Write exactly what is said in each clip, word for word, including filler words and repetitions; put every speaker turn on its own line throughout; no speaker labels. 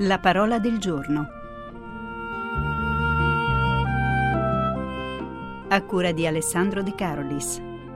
La parola del giorno. A cura di Alessandro De Carolis.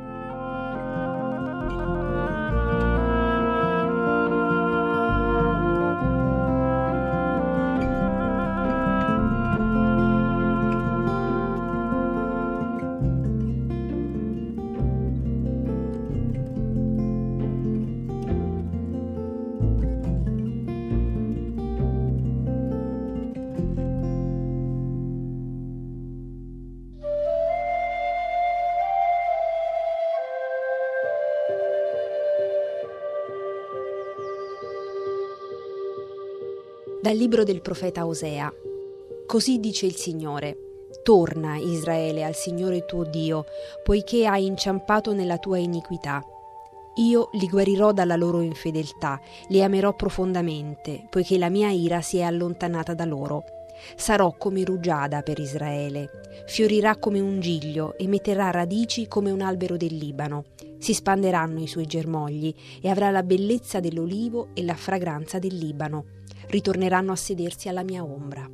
Dal libro del profeta Osea. Così dice il Signore: torna, Israele, al Signore tuo Dio, poiché hai inciampato nella tua iniquità. Io li guarirò dalla loro infedeltà, li amerò profondamente, poiché la mia ira si è allontanata da loro. Sarò come rugiada per Israele, fiorirà come un giglio e metterà radici come un albero del Libano. Si spanderanno i suoi germogli e avrà la bellezza dell'olivo e la fragranza del Libano. Ritorneranno a sedersi alla mia ombra.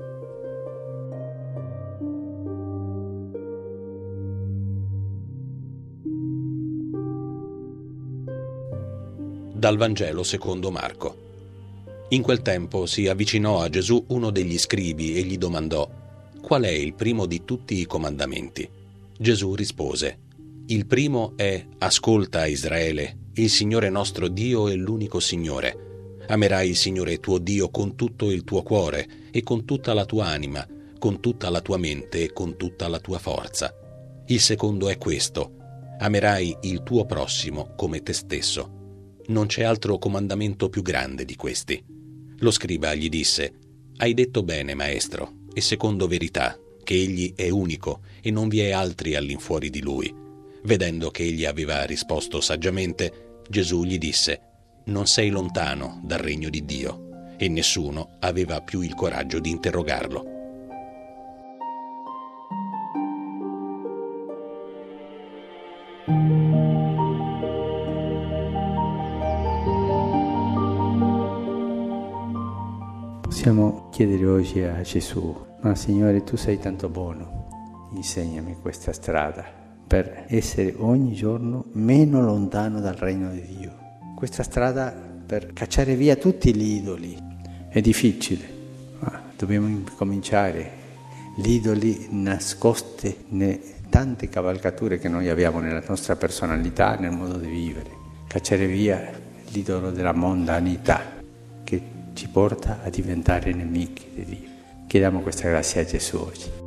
Dal Vangelo secondo Marco. In quel tempo si avvicinò a Gesù uno degli scribi e gli domandò: qual è il primo di tutti i comandamenti? Gesù rispose: il primo è: ascolta, Israele, il Signore nostro Dio è l'unico Signore. Amerai il Signore tuo Dio con tutto il tuo cuore e con tutta la tua anima, con tutta la tua mente e con tutta la tua forza. Il secondo è questo: amerai il tuo prossimo come te stesso. Non c'è altro comandamento più grande di questi. Lo scriba gli disse: hai detto bene, maestro, e secondo verità, che egli è unico e non vi è altri all'infuori di lui. Vedendo che egli aveva risposto saggiamente, Gesù gli disse: non sei lontano dal regno di Dio. E nessuno aveva più il coraggio di interrogarlo.
Possiamo chiedere oggi a Gesù: ma Signore, tu sei tanto buono, insegnami questa strada per essere ogni giorno meno lontano dal regno di Dio. Questa strada per cacciare via tutti gli idoli. È difficile, ma dobbiamo cominciare. Gli idoli nascosti nelle tante cavalcature che noi abbiamo nella nostra personalità, nel modo di vivere. Cacciare via l'idolo della mondanità che ci porta a diventare nemici di Dio. Chiediamo questa grazia a Gesù oggi.